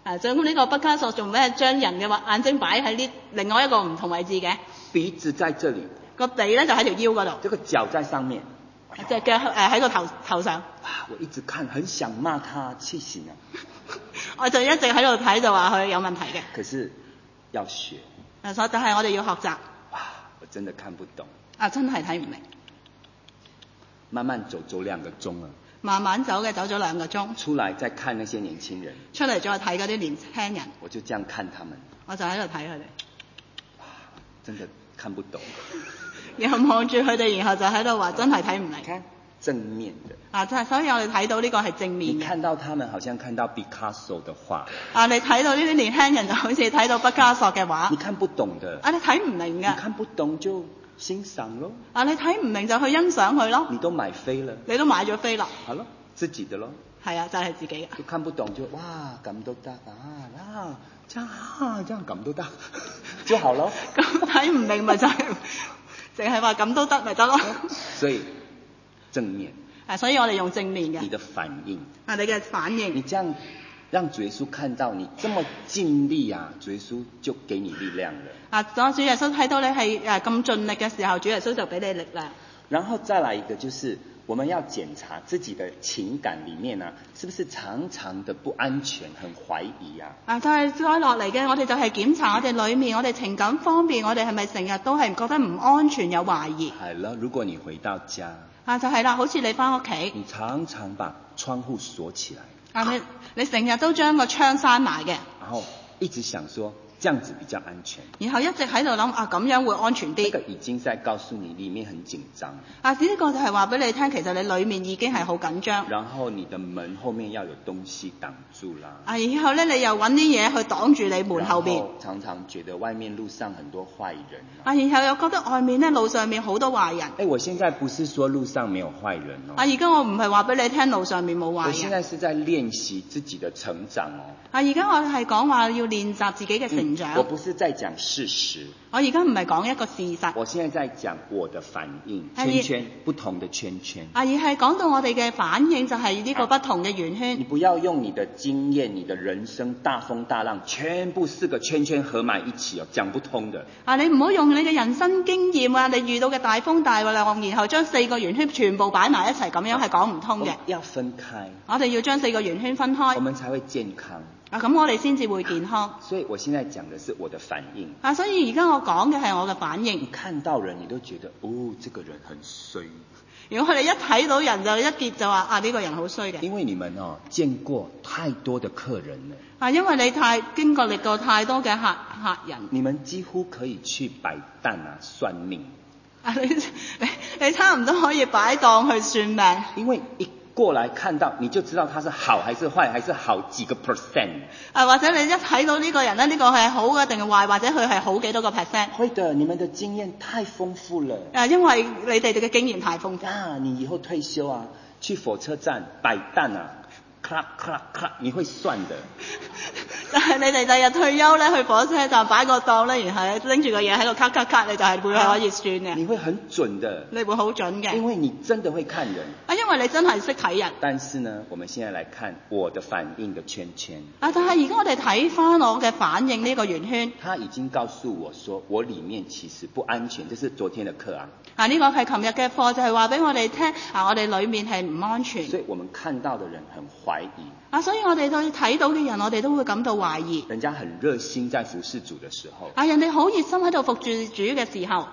咁呢個畢加索做咩將人嘅眼睛擺喺呢另外一個唔同位置嘅？ 鼻子在這裡， 個鼻咧就喺條腰嗰度， 這個腳在上面， 隻腳喺個頭上。 我一直看，很想罵他，氣醒啊！ 我就一直喺度睇就話佢有問題嘅。 可是要學。 但係我哋要學習。 哇！我真的看不懂。 真係睇唔明。 慢慢走2個鐘啊。 慢慢走咗2個鐘。 出來再看那些年輕人。 出嚟再睇嗰啲年輕人。 我就這樣看他們。 我就喺度睇佢哋。 哇！真的看不懂。 然後望住佢哋，然後就喺度話真係睇唔明。 看正面的。 真係，所以我哋睇到呢個係正面嘅。 你看到他們好像看到畢加索的畫。 你睇到呢啲年輕人就好似睇到畢加索嘅畫。 你看不懂的。 你睇唔明嘅。 你看不懂就欣賞咯。 你睇唔明就去欣賞佢咯。 你都買飛了。 你都買咗飛啦。 好咯，自己的咯。 係啊，就係自己嘅。 就看不懂就哇咁都得啊，這樣咁都得就好咯。 咁睇唔明咪就係淨係話咁都得咪得咯。 所以正面。 所以我哋用正面嘅。 你的反應。 你嘅反應。 你這樣讓主耶穌看到你這麼盡力啊，主耶穌就給你力量了。當主耶穌睇到你係咁盡力嘅時候，主耶穌就俾你力量。 然後再來一個就是我們要檢查自己的情感裡面啊，是不是常常的不安全，很懷疑啊。 就係再落嚟嘅，我哋就係檢查我哋裡面，我哋情感方面，我哋係咪成日都係覺得唔安全，有懷疑。 係啦，如果你回到家。 就係啦，好似你返屋企， 你常常把窗戶鎖起來。 你成日都將個窗閂埋嘅。 然後一直想說，這樣子比較安全。 然後一直喺度諗咁樣會安全啲。 這個已經在告訴你裡面很緊張。 呢個就係話俾你聽，其實你裡面已經係好緊張。 然後你的門後面要有東西擋住啦。 然後咧你又揾啲嘢去擋住你門後邊。 然後常常覺得外面路上很多壞人。 然後又覺得外面咧路上面好多壞人。 我現在不是說路上沒有壞人哦。 而家我唔係話俾你聽路上面冇壞人。 我現在是在練習自己的成長哦。 而家我係講話要練習自己嘅成長。 我不是在講事實。 我而家唔係講一個事實。 我現在在講我的反應，圈圈不同的圈圈。 而係講到我哋嘅反應就係呢個不同嘅圓圈。 你不要用你的經驗、你的人生大風大浪，全部4個圈圈合埋一起哦，講不通的。 你唔好用你嘅人生經驗啊，你遇到嘅大風大浪，然後將4個圓圈全部擺埋一齊，咁樣係講唔通嘅。 要分開。 我哋要將4個圓圈分開。 我們才會健康。 咁我哋先至會健康。 所以我現在講的是我的反應。 所以而家我講嘅係我嘅反應。 你看到人，你都覺得這個人很衰。 如果佢哋一睇到人就一跌就話呢個人好衰嘅。 因為你們見過太多的客人了。 因為你經過太多嘅客人。 你們幾乎可以去擺檔算命。 你差唔多可以擺檔去算命。 因為一過來看到你就知道他是好還是壞，還是好幾個 percent。 或者你一睇到呢個人咧，呢個係好嘅定係壞，或者佢係好幾多個 percent。 會的，你們的經驗太豐富了。 因為你哋嘅經驗太豐富。 你以後退休去火車站擺檔咔咔咔，你會算的。 但係你哋第日退休咧，去火車站擺個檔咧，然後拎住個嘢喺度咔咔咔，你就係會可以算嘅。 你會很準的。 你會好準嘅。 因為你真的會看人。 因為你真係識睇人。 但是呢，我們現在來看我的反應的圈圈。 但係而家我哋睇翻我嘅反應呢個圓圈。 他已經告訴我說，我裡面其實不安全，這是昨天的課啊。 呢個係琴日嘅課，就係話俾我哋聽，我哋裡面係唔安全。 所以我們看到的人很懷疑。 所以我哋對睇到嘅人，我哋都會感到懷疑。 人家很熱心在服侍主的時候。 人哋好熱心喺度服住主嘅時候。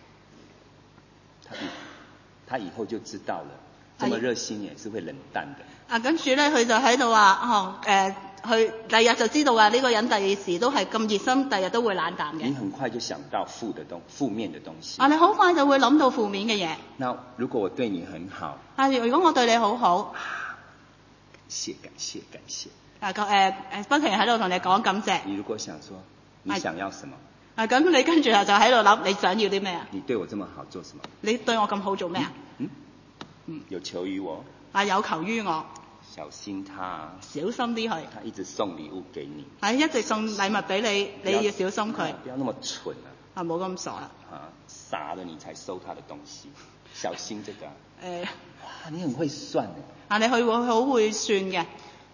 他以後就知道了，這麼熱心也是會冷淡的。 跟住咧，佢就喺度話，佢第日就知道呢個人第時都係咁熱心，第日都會冷淡嘅。 你很快就想到負面的東西。 你好快就會諗到負面嘅嘢。 那如果我對你很好。 如果我對你好好。 感謝。 不停喺度同你講感謝。 你如果想說，你想要什麼？ 咁你跟住就喺度諗，你想要啲咩啊？ 你對我這麼好做什麼？ 你對我咁好做咩啊？ 有求於我。 有求於我。 小心他。 小心啲佢。 他一直送禮物給你。 一直送禮物俾你，你要小心佢。 不要那麼蠢啊！ 冇咁傻啦。 傻了你才收他的東西，小心這個。哇，你很會算。 你會好會算嘅。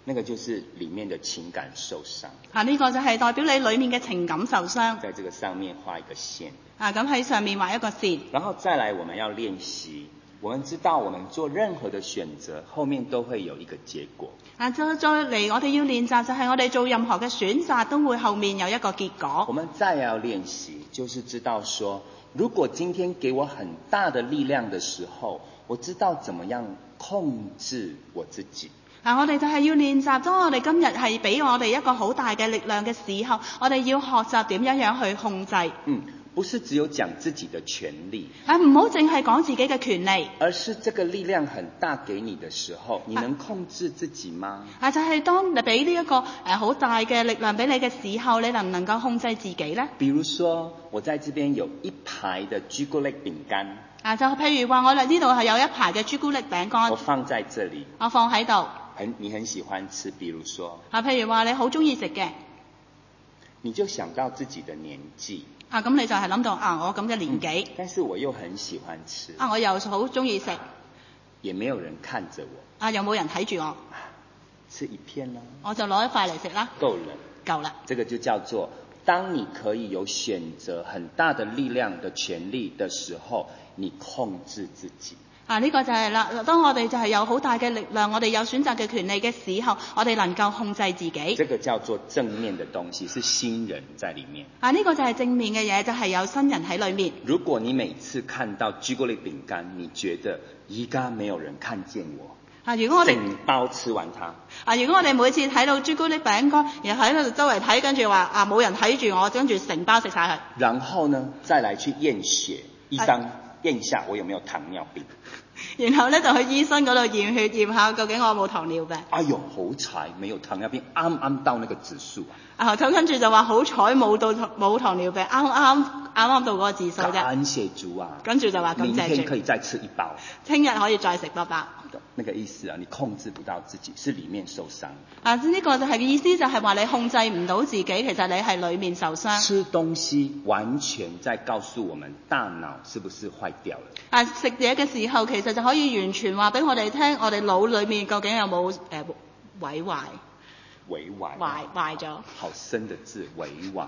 那個就是裡面的情感受傷。 呢個就係代表你裡面嘅情感受傷。 在這個上面畫一個線。 咁喺上面畫一個線。 然後再來我們要練習，我們知道我們做任何的選擇，後面都會有一個結果。 再嚟我哋要練習，就係我哋做任何嘅選擇都會後面有一個結果。 我們再要練習，就是知道說，如果今天給我很大的力量的時候，我知道怎麼樣控制我自己。 我哋就係要練習，當我哋今日係俾我哋一個好大嘅力量嘅時候，我哋要學習點樣去控制。 不是只有講自己的權利， 唔好淨係講自己嘅權利， 而是這個力量很大給你的時候，你能控制自己嗎？ 就係當你俾呢一個好大嘅力量俾你嘅時候，你能唔能夠控制自己呢？ 比如說，我在這邊有一排的朱古力餅乾。 就譬如話我哋呢度係有一排嘅朱古力餅乾， 我放在這裡， 我放喺度。 你很喜歡吃，比如說譬如話你好中意食嘅， 你就想到自己的年紀。 咁你就係諗到我咁嘅年紀， 但是我又很喜歡吃， 我又好中意食， 也沒有人看着我， 又冇人睇住我， 吃一片啦， 我就攞一塊嚟食啦，夠啦。 這個就叫做，當你可以有選擇很大的力量的權利的時候，你控制自己。 呢個就係啦，當我哋就係有好大嘅力量，我哋有選擇嘅權利嘅時候，我哋能夠控制自己。 這個叫做正面的東西，是新人在裡面。 呢個就係正面嘅嘢，就係有新人喺裡面。 如果你每次看到朱古力餅乾，你覺得而家沒有人看見我， 如果我哋整包吃完它。 如果我哋每次睇到朱古力餅乾，然後喺度周圍睇，跟住話冇人睇住我，跟住成包食晒佢。 然後呢，再來去驗血，醫生驗下我有沒有糖尿病。 然後呢，就去醫生嗰度驗血，驗下究竟我有冇糖尿病。 哎呦，好彩沒有糖尿病，啱啱到那個指數咁跟住就話好彩冇糖尿病，啱啱到嗰個指數啫。 感謝主啊！ 跟住就話感謝主。 明天可以再吃一包。 聽日可以再食多包。 那個意思你控制不到自己，是裡面受傷。 呢個就係意思，就係話你控制唔到自己，其實你係裡面受傷。 吃東西完全在告訴我們大腦是不是壞掉了。 食嘢嘅時候，其實就可以完全話俾我哋聽，我哋腦裡面究竟有冇毀壞。壞咗。 好深的字，毀壞。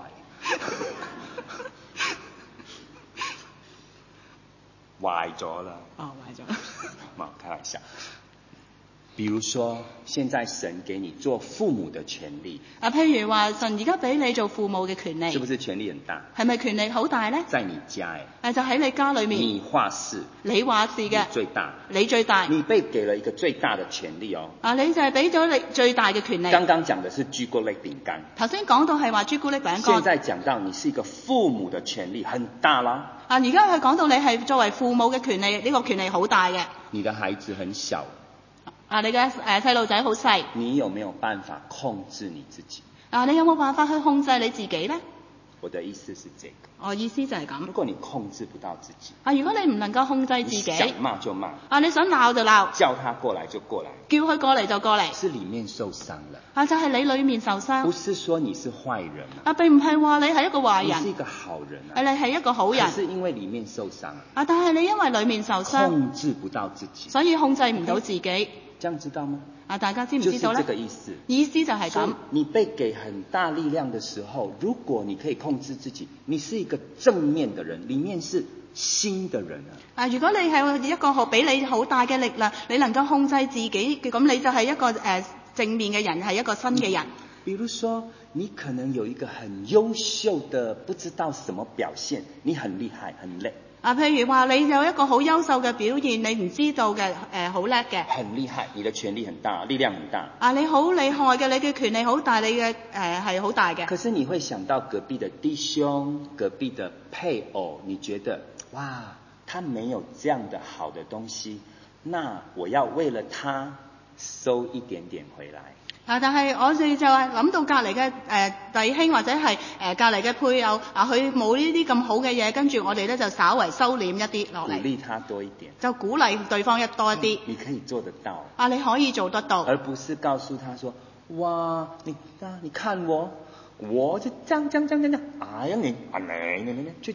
壞咗啦。 壞咗。 開玩笑。比如說，現在神給你做父母的權利。 譬如話神而家俾你做父母嘅權利。 是不是權利很大？ 係咪權利好大呢？ 在你家就喺你家裏面。 你話事。 你話事嘅。 最大。 你最大。 你被給了一個最大的權利哦。 你就係俾咗你最大嘅權利。 剛剛講的是朱古力餅乾。 頭先講到係話朱古力餅乾。 現在講到你是一個父母的權利很大啦。 而家係講到你係作為父母嘅權利，呢個權利好大嘅。 你的孩子很小。 你嘅細路仔好細。 你有沒有辦法控制你自己？ 你有冇辦法去控制你自己呢？ 我的意思是這個。 我意思就係咁。 如果你控制不到自己。 如果你唔能夠控制自己。 你想罵就罵。 你想鬧就鬧。 叫他過來就過來。 叫佢過嚟就過嚟。 是裡面受傷了。 就係你裡面受傷。 不是說你是壞人。 並唔係話你係一個壞人。 你是一個好人。 你係一個好人。 是因為裡面受傷。 但係你因為裡面受傷。 控制不到自己。 所以控制唔到自己。 這樣知道嗎？ 大家知唔知道呢？ 就是這個意思。 意思就係咁。 你被給很大力量的時候，如果你可以控制自己，你是一個正面的人，裡面是新的人啊。 如果你係一個俾你好大嘅力量，你能夠控制自己，咁你就係一個正面嘅人，係一個新嘅人。 比如說，你可能有一個很優秀的，不知道什麼表現，你很厲害，很叻。 譬如話你有一個好優秀嘅表現，你唔知道嘅，好叻嘅。 很厲害，你的權力很大，力量很大。 你好厲害嘅，你嘅權力好大，你嘅係好大嘅。 可是你會想到隔壁的弟兄、隔壁的配偶，你覺得哇，他沒有這樣的好的東西，那我要為了他收一點點回來。 但係我哋就係諗到隔離嘅弟兄或者係隔離嘅配偶佢冇呢啲咁好嘅嘢，跟住我哋咧就稍為收斂一啲落嚟， 鼓勵他多一點， 就鼓勵對方多一啲。 你可以做得到。 你可以做得到， 而不是告訴他說：哇，你看我就這樣，哎呀你去。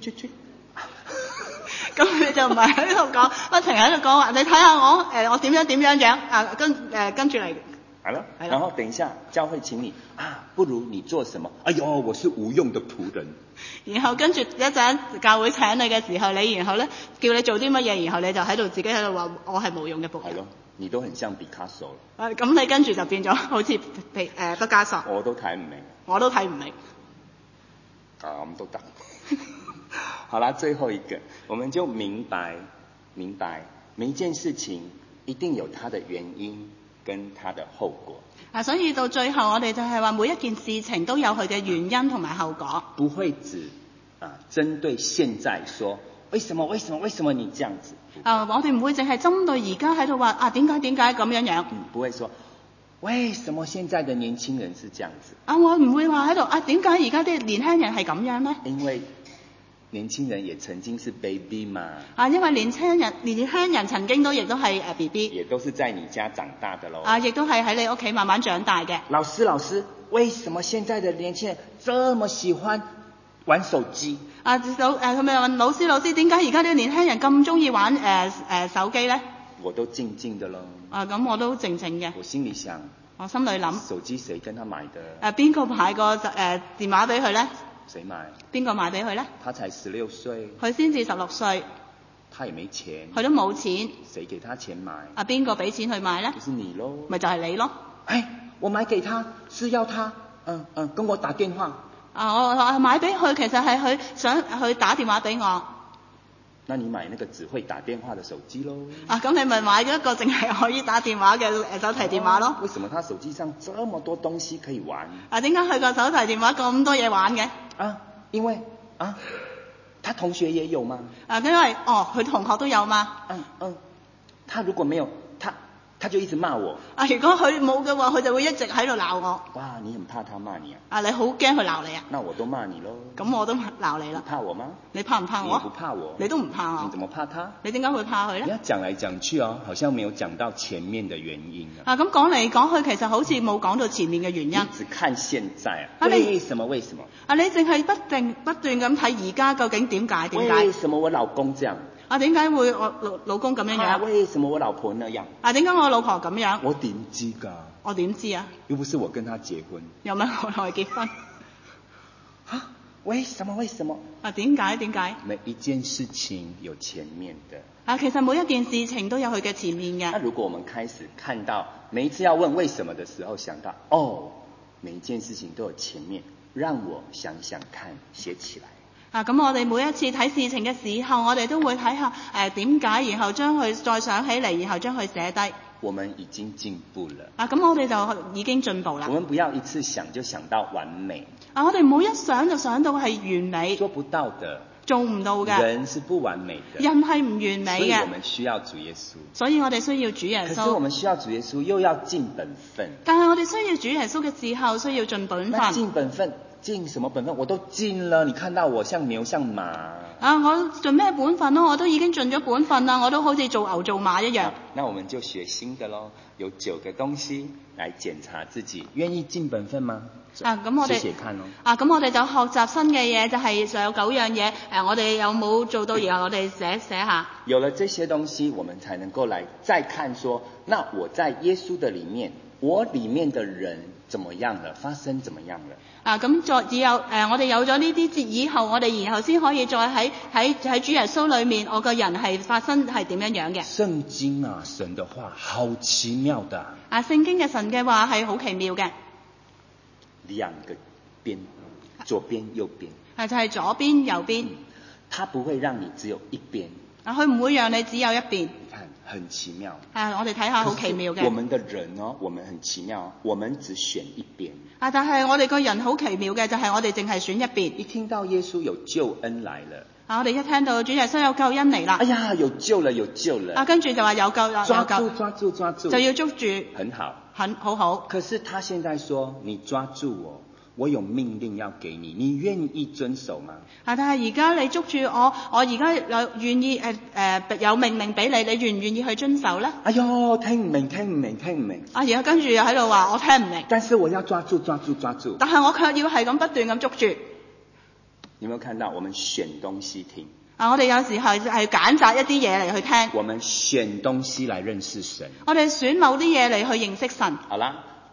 咁你就唔係喺度講，不停喺度講話，你睇下我點樣跟住嚟。 好了，然後等一下教會請你不如你做什麼？哎呦，我是無用的僕人。 然後跟住一陣教會請你嘅時候，你然後咧叫你做啲乜嘢，然後你就喺度自己喺度話我係無用嘅僕人。 係咯，你都很像畢卡索啦。 咁你跟住就變咗好似畢加索。 我都睇唔明。 我都睇唔明。 咁都得。好啦，最後一個，我們就明白每一件事情一定有它的原因跟它的後果。 所以到最後我哋就係話每一件事情都有佢嘅原因同埋後果。 不會只針對現在說為什麼你這樣子。 我哋唔會淨係針對而家喺度話點解咁樣樣。 不會說為什麼現在的年輕人是這樣子。 我唔會話喺度點解而家啲年輕人係咁樣呢？ 因為年輕人也曾經是 baby 嘛。 因為年輕人曾經亦都係BB， 也都是在你家長大的咯。 亦都係喺你屋企慢慢長大嘅。 老師，為什麼現在的年輕人這麼喜歡玩手機？ 佢咪問老師，點解而家啲年輕人咁中意玩手機呢？ 我都靜靜的咯。 咁我都靜靜嘅。 我心裡想， 我心裏諗， 手機誰跟他買的？ 邊個買個電話俾佢呢？ 誰買？邊個買俾佢呢？ 他才16歲。 佢先至16歲。 他也沒錢。 佢都冇錢。 誰給他錢買？ 邊個俾錢去買呢？ 就是你咯。 咪就係你咯。 我買給他是要他跟我打電話。 我買俾佢，其實係佢想去打電話俾我。 那你買那個只會打電話的手機咯。 咁你咪買咗一個淨係可以打電話嘅手提電話咯。 為什麼他手機上這麼多東西可以玩？ 點解佢個手提電話咁多嘢玩嘅？ 因為他同學也有嘛。 因為佢同學都有嘛。 他如果沒有，他就一直罵我。 如果佢冇嘅話，佢就會一直喺度鬧我。 哇，你很怕他罵你啊？ 你好驚佢鬧你啊？ 那我都罵你咯。 咁我都鬧你啦。 你怕我嗎？ 你怕唔怕我？ 你不怕我。 你都唔怕我。 你怎麼怕他？ 你點解會怕佢呢？ 你要講來講去好像沒有講到前面的原因啊。 咁講嚟講去，其實好似冇講到前面嘅原因。 你只看現在為什麼？ 你淨係不斷咁睇而家究竟點解？ 為什麼我老公這樣？ 點解會我老公咁樣樣？ 為什麼我老婆那樣？ 點解我老婆咁樣？ 我點知㗎？ 我點知啊？ 又不是我跟他結婚。 又唔係我同佢結婚。 為什麼？ 點解？ 每一件事情有前面的。 其實每一件事情都有佢嘅前面嘅。 那如果我們開始看到每一次要問為什麼的時候，想到每一件事情都有前面，讓我想想看，寫起來。 咁我哋每一次睇事情嘅時候，我哋都會睇下點解，然後將佢再想起嚟，然後將佢寫低。 我們已經進步了。 咁我哋就已經進步啦。 我們不要一次想就想到完美。 我哋唔好一想就想到係完美。 做不到的。 做唔到嘅。 人是不完美的。 人係唔完美嘅。 所以我們需要主耶穌。 所以我哋需要主耶穌。 可是我們需要主耶穌，又要盡本分。 但係我哋需要主耶穌嘅時候，需要盡本分。 盡本分。盡什麼本分？我都盡了，你看到我像牛像馬。 我盡咩本分咯？我都已經盡咗本分啦，我都好似做牛做馬一樣。 那我們就學新的咯，有9個東西來檢查自己，願意盡本分嗎？ 咁我哋寫寫看咯。 咁我哋就學習新嘅嘢，就係有9樣嘢。我哋有冇做到？然後我哋寫下。 有了這些東西，我們才能夠來再看說，那我在耶穌的裡面，我裡面的人怎麼樣了？發生怎麼樣了？ 我哋有咗呢啲以後，我哋然後先可以再喺主耶穌裏面，我個人係發生係點樣樣嘅。 聖經神的話好奇妙的。 聖經嘅神嘅話係好奇妙嘅。 兩個邊，左邊右邊。 就係左邊右邊。 它不會讓你只有一邊。 佢唔會讓你只有一邊。 你看，很奇妙。 我哋睇下好奇妙嘅。 我們的人我們很奇妙，我們只選一邊。 但係我哋個人好奇妙嘅，就係我哋淨係選一邊。 一聽到耶穌有救恩來了。 我哋一聽到主耶穌有救恩嚟啦。 哎呀，有救了。 跟住就話有救啦， 抓住， 就要捉住。 很好。 好好。 可是他現在說，你抓住我有命令要給你，你願意遵守嗎？ 但係而家你捉住我而家願意有命令俾你，你願唔願意去遵守呢？ 哎呦，聽唔明。 然後跟住又喺度話我聽唔明。 但是我要抓住。 但係我卻要係咁不斷咁捉住。 你有沒有看到？我們選東西聽。 我哋有時候係揀擇一啲嘢嚟去聽。 我們選東西來認識神。 我哋選某啲嘢嚟去認識神。 好啦，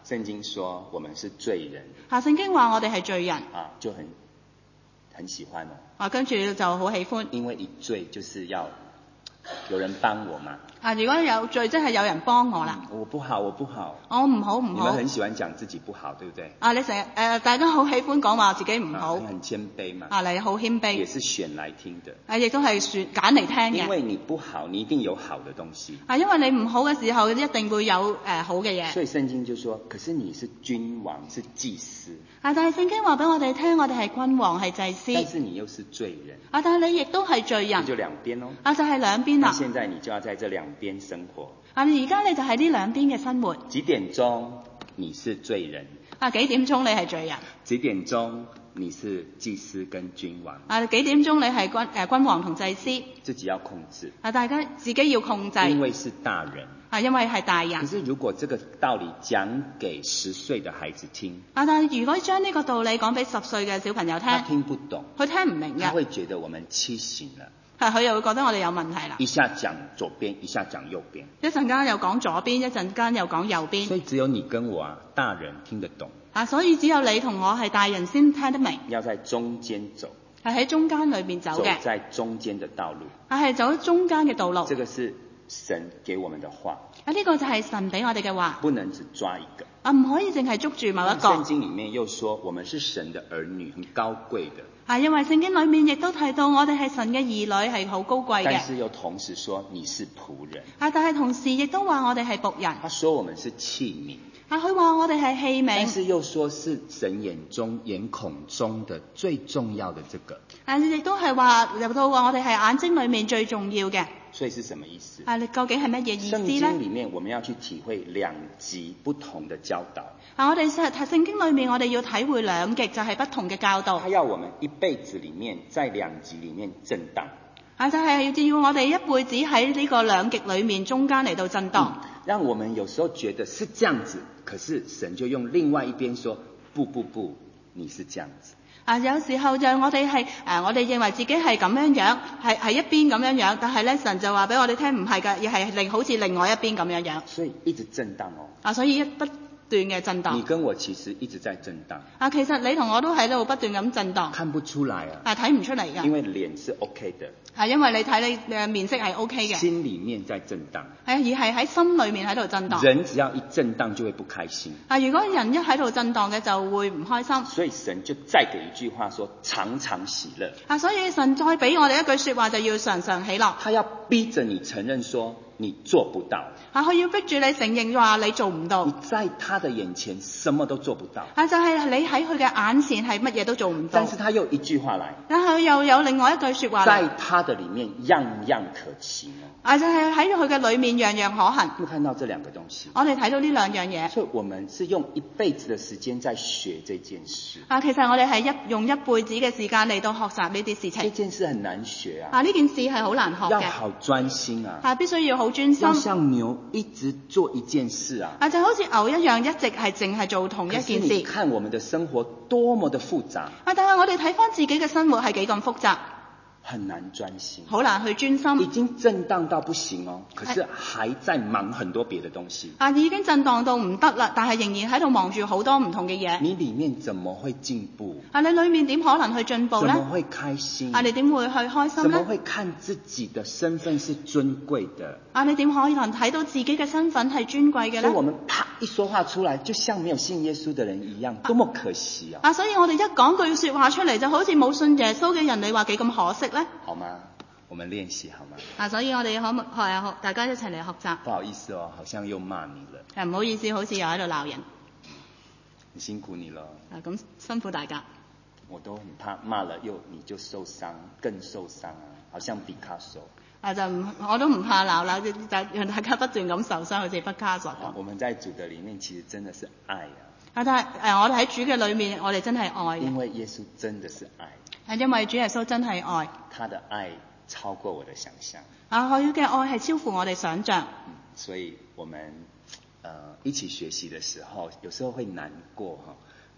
聖經說我們是罪人聖經話我哋係罪人啊，就很喜歡哦。 跟住就好喜歡， 因為一罪就是要有人幫我嘛。 如果有罪，即係有人幫我啦。 我不好，我不好。 我唔好。 你們很喜歡講自己不好，對不對？ 你成日大家好喜歡講話自己唔好。 你很謙卑嘛。 你好謙卑。 也是選來聽的。 亦都係揀嚟聽嘅。 因為你不好，你一定有好的東西。 因為你唔好嘅時候，一定會有好嘅嘢。 所以聖經就說，可是你是君王，是祭司。 但係聖經話俾我哋聽，我哋係君王，係祭司。 但是你又是罪人。 但係你亦都係罪人。 就兩邊咯。 就係兩邊啦。 現在你就要在這兩邊生活。 而家你就喺呢兩邊嘅生活。 幾點鐘你是罪人？ 幾點鐘你係罪人？ 幾點鐘你是祭司跟君王？ 幾點鐘你係君王同祭司？ 自己要控制。 大家自己要控制。 因為是大人。 因為係大人。 可是如果這個道理講給10歲的孩子聽， 但係如果將呢個道理講俾10歲嘅小朋友聽， 他聽不懂， 佢聽唔明嘅， 他會覺得我們畸形了。 佢又會覺得我哋有問題啦。 一下講左邊，一下講右邊， 一陣間又講左邊，一陣間又講右邊。 所以只有你跟我大人聽得懂。 所以只有你同我係大人先聽得明。 要在中間走。 係喺中間裏面走嘅。 走在中間的道路。 係走中間嘅道路。 這個是神給我們的話。 呢個就係神俾我哋嘅話。 不能只抓一個。 唔可以淨係捉住某一個。 聖經裡面又說我們是神的兒女，很高貴的。 因為聖經裏面亦都提到我哋係神嘅兒女，係好高貴嘅。 但是又同時說你是僕人。 但係同時亦都話我哋係僕人。 他說我們是器皿。 佢話我哋係器皿。 但是又說是神眼孔中的最重要的這個。 亦都係話入到話我哋係眼睛裏面最重要嘅。 所以是什麼意思？ 你究竟係乜嘢意思呢？ 聖經裡面我們要去體會兩極不同的教導。 我哋聖經裏面我哋要體會兩極，就係不同嘅教導。 他要我們一輩子裡面在兩極裡面震盪。 就係要我哋一輩子喺呢個兩極裡面中間嚟到震盪。 讓我們有時候覺得是這樣子，可是神就用另外一邊說不，你是這樣子。 有時候就我哋係我哋認為自己係咁樣，係一邊咁樣，但係咧神就話俾我哋聽唔係㗎，而係好似另外一邊咁樣。 所以一直震盪哦。 所以不斷嘅震盪。 你跟我其實一直在震盪。 其實你同我都喺度不斷咁震盪。 看不出來啊。 睇唔出嚟㗎。 因為臉是 OK 的。 因為你睇你嘅面色係 OK 嘅。 心裡面在震盪。 而係喺心裡面喺度震盪。 人只要一震盪就會不開心。 如果人一喺度震盪嘅就會唔開心。 所以神就再給一句話說常常喜樂。 所以神再俾我哋一句說話就要常常喜樂。 他要逼着你承認說你做不到。 佢要逼住你承認話你做唔到。 你在他的眼前什麼都做不到。 就係你喺佢嘅眼前係乜嘢都做唔到。 但是他又一句話來。 但係又有另外一句說話。 在他的裡面樣樣可行。 就係喺佢嘅裡面樣樣可行。 有看到這兩個東西。 我哋睇到呢兩樣嘢。 所以我們是用一輩子的時間在學這件事。 其實我哋係用一輩子嘅時間嚟到學習呢啲事情。 這件事很難學啊。 呢件事係好難學嘅。 要好專心啊。 必須要好專心。 要像牛一直做一件事啊。 就好似牛一樣，一直係淨係做同一件事。 可是你看我們的生活多麼的複雜。 但係我哋睇返自己嘅生活係幾咁複雜。 很難專心， 好難去專心， 已經震盪到不行哦，可是還在忙很多別的東西。 已經震盪到唔得啦，但係仍然喺度忙住好多唔同嘅嘢。 你裡面怎麼會進步？ 你裡面點可能去進步呢？ 怎麼會開心？ 你點會去開心呢？ 怎麼會看自己的身份是尊貴的？ 你點可能睇到自己嘅身份係尊貴嘅呢？ 所以我們啪一說話出來，就像沒有信耶穌的人一樣，多麼可惜啊！ 所以我哋一講句說話出嚟，就好似冇信耶穌嘅人，你話幾咁可惜呢？ 好嗎？我們練習好嗎？ 所以我哋可唔可以大家一齊嚟學習？ 不好意思哦，好像又罵你了。 唔好意思，好似又喺度鬧人。 很辛苦你了。 咁辛苦大家。 我都很怕罵了你就受傷，更受傷啊，好像畢卡索。 我都唔怕鬧，讓大家不斷咁受傷，好似畢卡索咁。 我們在主的裡面其實真的是愛啊。 但係我哋喺主嘅裡面，我哋真係愛。 因為耶穌真的是愛。 因為主耶穌真係愛。 他的愛超過我的想象。 佢嘅愛係超乎我哋想象。 所以我們一起學習的時候，有時候會難過哈。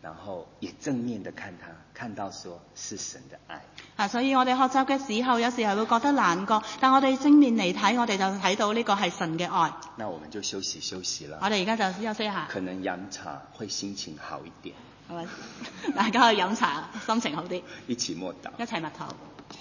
然後也正面的看它，看到說是神的愛。 所以我哋學習嘅時候，有時候會覺得難過，但我哋正面嚟睇，我哋就睇到呢個係神嘅愛。 那我們就休息啦。 我哋而家就休息一下。 可能飲茶會心情好一點。 係咪？大家去飲茶，心情好啲。 一起默禱。 一齊默禱。